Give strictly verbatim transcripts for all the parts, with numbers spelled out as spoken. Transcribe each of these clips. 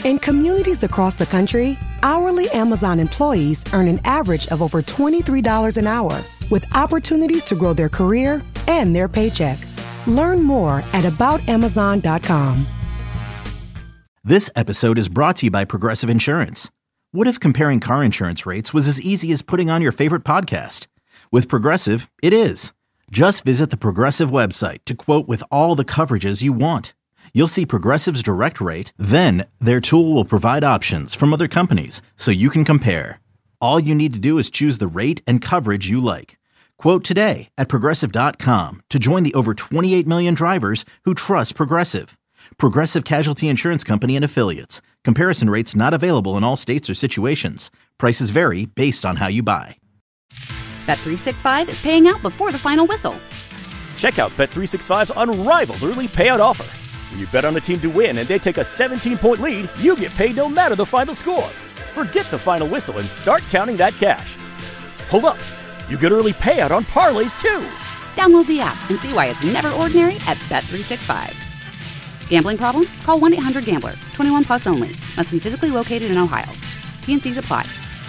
In communities across the country, hourly Amazon employees earn an average of over twenty-three dollars an hour, with opportunities to grow their career and their paycheck. Learn more at about amazon dot com. This episode is brought to you by Progressive Insurance. What if comparing car insurance rates was as easy as putting on your favorite podcast? With Progressive, it is. Just visit the Progressive website to quote with all the coverages you want. You'll see Progressive's direct rate, then their tool will provide options from other companies so you can compare. All you need to do is choose the rate and coverage you like. Quote today at progressive dot com to join the over twenty-eight million drivers who trust Progressive. Progressive Casualty Insurance Company and Affiliates. Comparison rates not available in all states or situations. Prices vary based on how you buy. Bet three sixty-five is paying out before the final whistle. Check out Bet three sixty-five's unrivaled early payout offer. When you bet on a team to win and they take a seventeen-point lead, you get paid no matter the final score. Forget the final whistle and start counting that cash. Hold up. You get early payout on parlays, too. Download the app and see why it's never ordinary at Bet three sixty-five. Gambling problem? Call one eight hundred gambler. twenty-one plus only. Must be physically located in Ohio. T N Cs apply.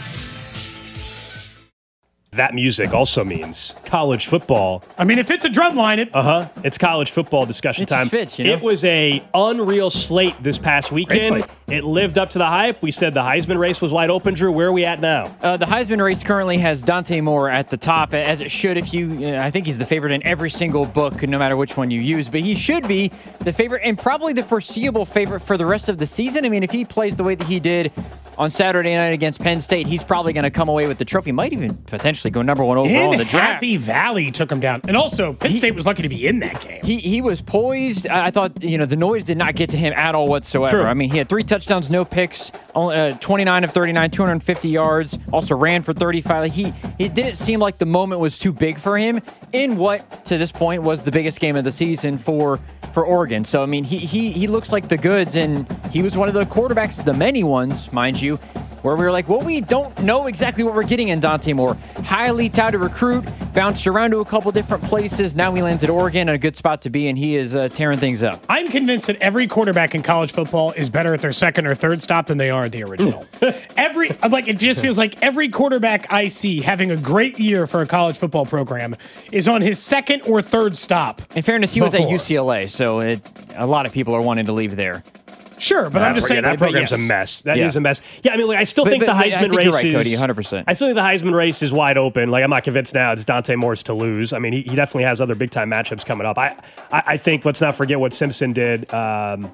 That music also means college football. I mean, if it's a drum line, it... Uh-huh. It's college football discussion it time. Fits, you know? It was a unreal slate this past weekend. It lived up to the hype. We said the Heisman race was wide open. Drew, where are we at now? Uh, the Heisman race currently has Dante Moore at the top, as it should. If you, uh, I think he's the favorite in every single book, no matter which one you use. But he should be the favorite and probably the foreseeable favorite for the rest of the season. I mean, if he plays the way that he did on Saturday night against Penn State, he's probably going to come away with the trophy. Might even potentially go number one overall in in the draft. Happy Valley took him down. And also, Penn he, State was lucky to be in that game. He he was poised. I thought, you know, the noise did not get to him at all whatsoever. True. I mean, he had three touchdowns, no picks, only, uh, twenty-nine of thirty-nine, two hundred fifty yards, also ran for thirty-five. He, it didn't seem like the moment was too big for him in what, to this point, was the biggest game of the season for, for Oregon. So, I mean, he, he, he looks like the goods, and he was one of the quarterbacks, the many ones, mind you, where we were like, well, we don't know exactly what we're getting in Dante Moore. Highly touted recruit, bounced around to a couple different places. Now he lands at Oregon, a good spot to be, and he is uh, tearing things up. I'm convinced that every quarterback in college football is better at their second or third stop than they are at the original. every like It just feels like every quarterback I see having a great year for a college football program is on his second or third stop. In fairness, he before. was at U C L A, so it, a lot of people are wanting to leave there. Sure, but uh, I'm just saying yeah, that program's yes. a mess. That yeah. is a mess. Yeah, I mean, like, I still but, think but, the Heisman I think race you're right, is. Cody, one hundred percent. I still think the Heisman race is wide open. Like, I'm not convinced now it's Dante Moore's to lose. I mean, he, he definitely has other big time matchups coming up. I, I, I think let's not forget what Simpson did. Um,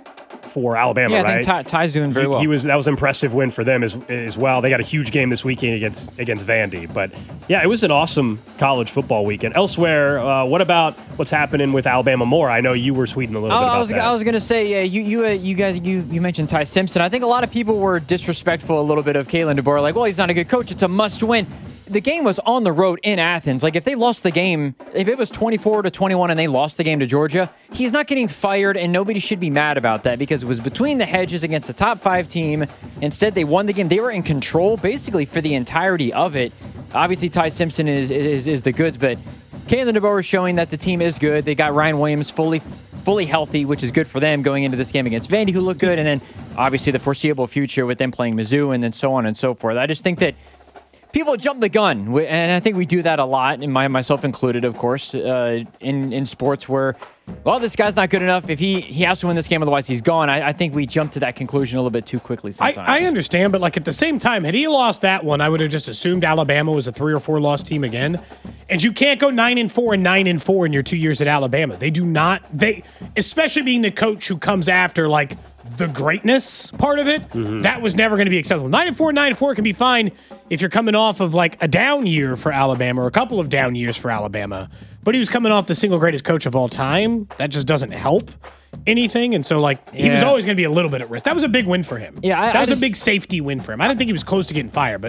for Alabama, yeah, right? I think Ty, Ty's doing very he, well. He was that was an impressive win for them as as well. They got a huge game this weekend against against Vandy, but yeah, it was an awesome college football weekend. Elsewhere, uh, what about what's happening with Alabama more? I know you were tweeting a little oh, bit about I was, that. I was going to say, yeah, you you uh, you guys you you mentioned Ty Simpson. I think a lot of people were disrespectful a little bit of Kalen DeBoer, like, well, he's not a good coach. It's a must win. The game was on the road in Athens. Like, if they lost the game, if it was twenty-four to twenty-one and they lost the game to Georgia, he's not getting fired, and nobody should be mad about that because it was between the hedges against a top five team. Instead, they won the game. They were in control basically for the entirety of it. Obviously, Ty Simpson is is, is the goods, but Kalen DeBoer is showing that the team is good. They got Ryan Williams fully fully healthy, which is good for them going into this game against Vandy, who looked good, and then obviously the foreseeable future with them playing Mizzou and then so on and so forth. I just think that people jump the gun, and I think we do that a lot, and my, myself included, of course, uh, in, in sports where, well, this guy's not good enough. If he, he has to win this game, otherwise he's gone. I, I think we jump to that conclusion a little bit too quickly sometimes. I, I understand, but like at the same time, had he lost that one, I would have just assumed Alabama was a three or four loss team again. And you can't go nine and four and nine and four in your two years at Alabama. They do not. They, especially being the coach who comes after like the greatness part of it, mm-hmm. that was never going to be acceptable. Nine and four, nine and four can be fine if you're coming off of like a down year for Alabama or a couple of down years for Alabama. But he was coming off the single greatest coach of all time. That just doesn't help anything. And so like yeah. he was always going to be a little bit at risk. That was a big win for him. Yeah, I, that I was just, a big safety win for him. I didn't think he was close to getting fired, but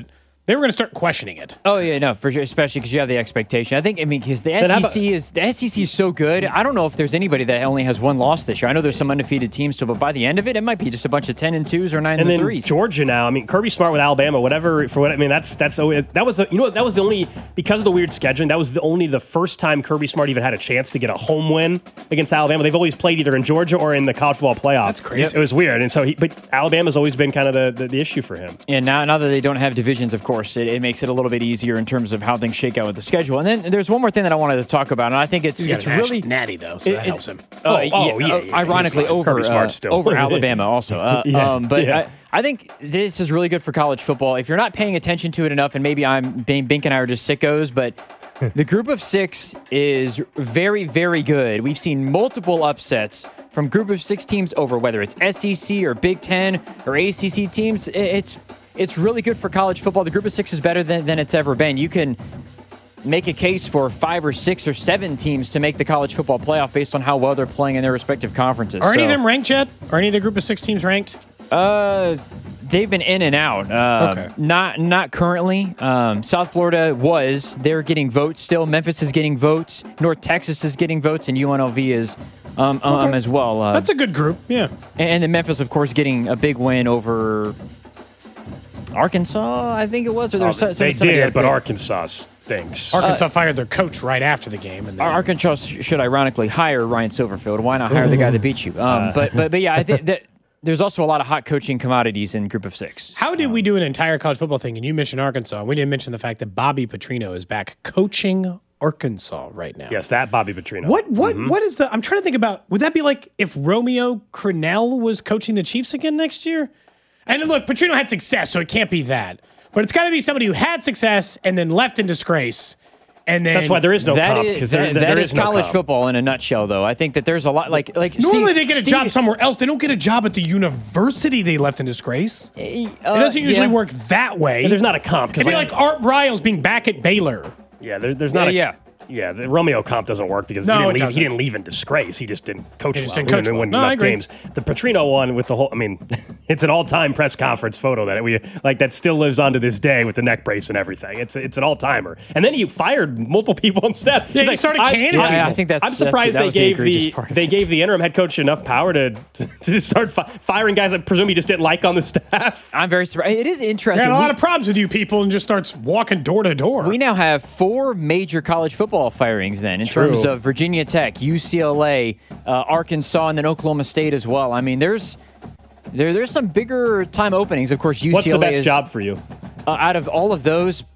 They were going to start questioning it. Oh yeah, no, for sure, especially because you have the expectation. I think, I mean, because the S E C is the S E C is so good. I don't know if there's anybody that only has one loss this year. I know there's some undefeated teams still, but by the end of it, it might be just a bunch of ten and twos or nine and and then threes. Georgia now. I mean, Kirby Smart with Alabama, whatever. For what I mean, that's that's always, that was the, you know that was the only because of the weird scheduling. That was the only the first time Kirby Smart even had a chance to get a home win against Alabama. They've always played either in Georgia or in the college football playoff. That's crazy. It was weird, and so he, but Alabama's always been kind of the, the, the issue for him. And now, now that they don't have divisions, of course, it, it makes it a little bit easier in terms of how things shake out with the schedule. And then there's one more thing that I wanted to talk about, and I think it's He's got it's a natty, really natty though, so it, that it, helps him. Oh, Oh, yeah, oh, yeah, uh, yeah, ironically, he's fine. over Kirby uh, Smart's still. over Alabama also. Uh, Yeah, um, but yeah. I, I think this is really good for college football. If you're not paying attention to it enough, and maybe I'm Bink and I are just sickos, but the group of six is very, very good. We've seen multiple upsets from group of six teams over whether it's S E C or Big Ten or A C C teams. It's it's really good for college football. The group of six is better than, than it's ever been. You can make a case for five or six or seven teams to make the college football playoff based on how well they're playing in their respective conferences. Are so, any of them ranked yet? Are any of the group of six teams ranked? Uh, they've been in and out. Uh, Okay. Not not currently. Um, South Florida was. They're getting votes still. Memphis is getting votes. North Texas is getting votes, and U N L V is um, um as well. Uh, That's a good group, yeah. and then Memphis, of course, getting a big win over Arkansas, I think it was. Or Oh, there's some, they somebody did, else but there. Arkansas stinks. Arkansas fired their coach right after the game. And they, Arkansas should ironically hire Ryan Silverfield. Why not hire the guy that beat you? Um, but but but yeah, I think that there's also a lot of hot coaching commodities in Group of Six. How did we do an entire college football thing? And you mentioned Arkansas. We didn't mention the fact that Bobby Petrino is back coaching Arkansas right now. Yes, that Bobby Petrino. What what what is the? I'm trying to think about. Would that be like if Romeo Crennel was coaching the Chiefs again next year? And look, Petrino had success, so it can't be that. But it's got to be somebody who had success and then left in disgrace. And then That's why there is no That comp. is, because there, that, there that is is no college comp. football in a nutshell, though. I think that there's a lot like like normally Steve- they get a Steve- job somewhere else. They don't get a job at the university they left in disgrace. Uh, It doesn't usually yeah. work that way. And there's not a comp. 'cause It'd be like Art Briles being back at Baylor. Yeah, there, there's not Yeah, a yeah. yeah. The Romeo comp doesn't work because No, he, it didn't leave, doesn't. he didn't leave in disgrace. He just didn't coach He just well. didn't coach he well. win No, I enough agree. games. The Petrino one with the whole. I mean, it's an all-time press conference photo that we like that still lives on to this day with the neck brace and everything. It's it's an all-timer. And then he fired multiple people on staff. Yeah, He's he started canning people. Yeah, I think that's- I'm that's- surprised that they was the gave egregious the part of they it. gave the interim head coach enough power to to just start fi- firing guys. I presume he just didn't like on the staff. I'm very surprised. It is They interesting. had a lot We- of problems with you people and just starts walking door to door. We now have four major college football firings then in True. terms of Virginia Tech, U C L A, uh, Arkansas, and then Oklahoma State as well. I mean, there's there there's some bigger time openings. Of course, U C L A What's the best is, job for you? uh, out of all of those.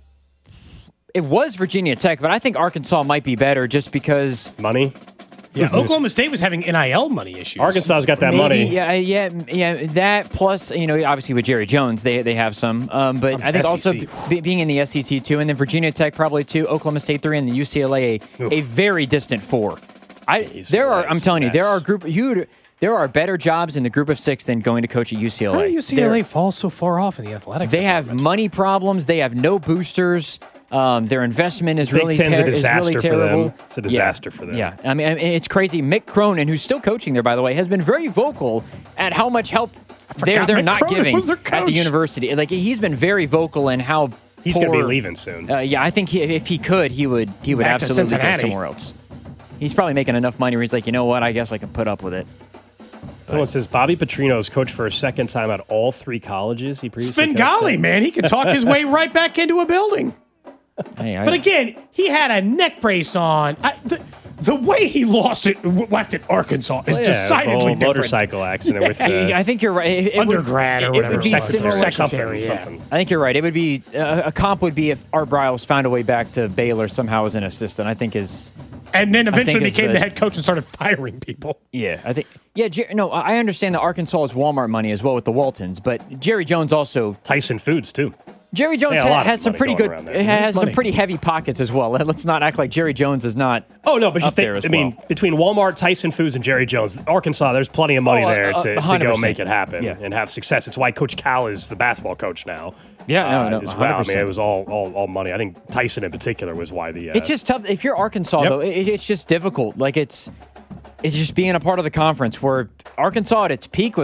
It was Virginia Tech, but I think Arkansas might be better just because Money. yeah, Oklahoma State was having N I L money issues. Arkansas's got that maybe, money. yeah, yeah, yeah. That plus, you know, obviously with Jerry Jones, they they have some. Um, but I think also S E C. be, being in the S E C too, and then Virginia Tech probably two, Oklahoma State three, and the U C L A a, a very distant four. I there are. I'm telling you, there are group you. There are better jobs in the group of six than going to coach at U C L A. How did U C L A They're- fall so far off in the athletic? They have department? money problems. They have no boosters. Um, their investment is Big really, Ten's a ter- is really disaster for them. terrible. It's a disaster for them. Yeah, I mean, I mean, it's crazy. Mick Cronin, who's still coaching there, by the way, has been very vocal at how much help they're forgot they're Mick not Cronin giving was their at the coach. university. Like he's been very vocal in how He's going to be poor- leaving soon. Uh, yeah, I think he, if he could, he would he would Back to absolutely go Cincinnati. somewhere else. He's probably making enough money where he's like, you know what, I guess I can put up with it. Someone says Bobby Petrino's coached for a second time at all three colleges he previously coached Svengali, at. man, he could talk his way right back into a building. Hey, I, But again, he had a neck brace on. I, the, the way he lost it, left at Arkansas, is Well, yeah, decidedly the whole different. motorcycle accident with the I think you're right. It, it would- Undergrad or it, whatever, It would be secretary. similar. Secretary, something, yeah. something. I think you're right. It would be uh, a comp would be if Art Briles found a way back to Baylor somehow as an assistant. I think is And then eventually think it's became the- the head coach and started firing people. yeah. I think yeah. Jer- no, I understand that Arkansas is Walmart money as well with the Waltons, but Jerry Jones also Tyson Foods, too. Jerry Jones Yeah, a ha- lot of has some money pretty going good around there. has some money. pretty heavy pockets as well. Let's not act like Jerry Jones is not. Oh, no, but up just think, there as I mean, well. between Walmart, Tyson Foods, and Jerry Jones, Arkansas, there's plenty of money Oh, there uh, to, to one hundred go percent. make it happen Yeah. and have success. It's why Coach Cal is the basketball coach now. Yeah, no, uh, no, as well. I one hundred mean, percent. it was all, all, all money. I think Tyson in particular was why the. Uh, It's just tough. If you're Arkansas, Yep. though, it, it's just difficult. Like it's, it's just being a part of the conference where Arkansas at its peak was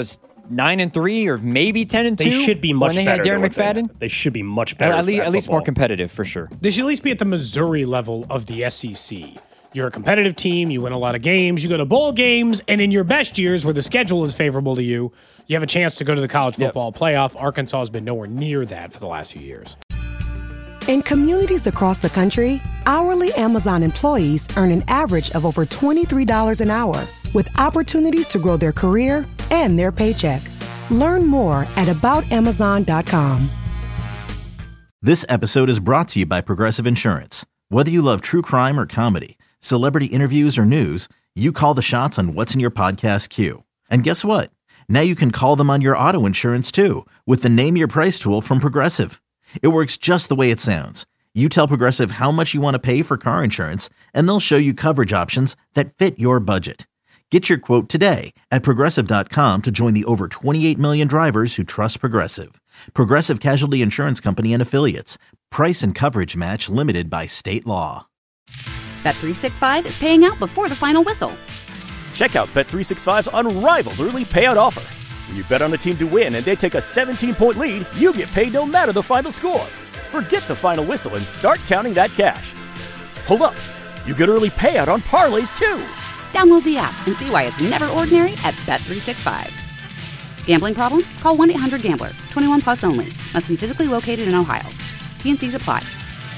nine and three or maybe ten and two. They should be much when they better. Had Darren than McFadden. They, they should be much better. At, least, at least more football. competitive for sure. They should at least be at the Missouri level of the S E C. You're a competitive team. You win a lot of games. You go to bowl games, and in your best years, where the schedule is favorable to you, you have a chance to go to the college football yep. playoff. Arkansas has been nowhere near that for the last few years. In communities across the country, hourly Amazon employees earn an average of over twenty-three dollars an hour, with opportunities to grow their career and their paycheck. Learn more at about amazon dot com. This episode is brought to you by Progressive Insurance. Whether you love true crime or comedy, celebrity interviews or news, you call the shots on what's in your podcast queue. And guess what? Now you can call them on your auto insurance too, with the Name Your Price tool from Progressive. It works just the way it sounds. You tell Progressive how much you want to pay for car insurance, and they'll show you coverage options that fit your budget. Get your quote today at Progressive dot com to join the over twenty-eight million drivers who trust Progressive. Progressive Casualty Insurance Company and Affiliates. Price and coverage match limited by state law. Bet three sixty-five is paying out before the final whistle. Check out Bet three sixty-five's unrivaled early payout offer. When you bet on a team to win and they take a seventeen-point lead, you get paid no matter the final score. Forget the final whistle and start counting that cash. Hold up. You get early payout on parlays, too. Download the app and see why it's never ordinary at Bet three sixty-five. Gambling problem? Call one eight hundred gambler. twenty-one plus only. Must be physically located in Ohio. T N Cs apply.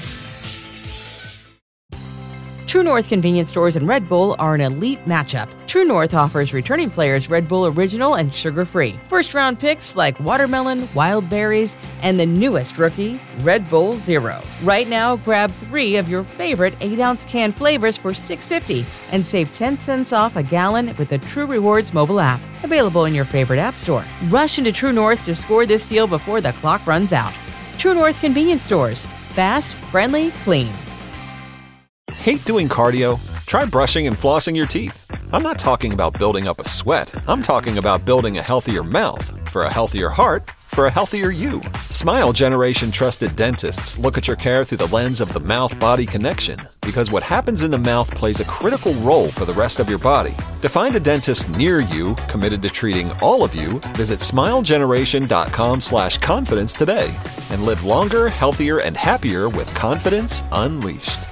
True North convenience stores and Red Bull are an elite matchup. True North offers returning players Red Bull Original and sugar-free. First-round picks like watermelon, wild berries, and the newest rookie, Red Bull Zero. Right now, grab three of your favorite eight-ounce can flavors for six dollars and fifty cents and save ten cents off a gallon with the True Rewards mobile app. Available in your favorite app store. Rush into True North to score this deal before the clock runs out. True North convenience stores. Fast, friendly, clean. Hate doing cardio? Try brushing and flossing your teeth. I'm not talking about building up a sweat. I'm talking about building a healthier mouth. For a healthier heart, for a healthier you. Smile Generation trusted dentists look at your care through the lens of the mouth-body connection, because what happens in the mouth plays a critical role for the rest of your body. To find a dentist near you committed to treating all of you, visit smilegeneration.com slash confidence today and live longer, healthier, and happier with confidence unleashed.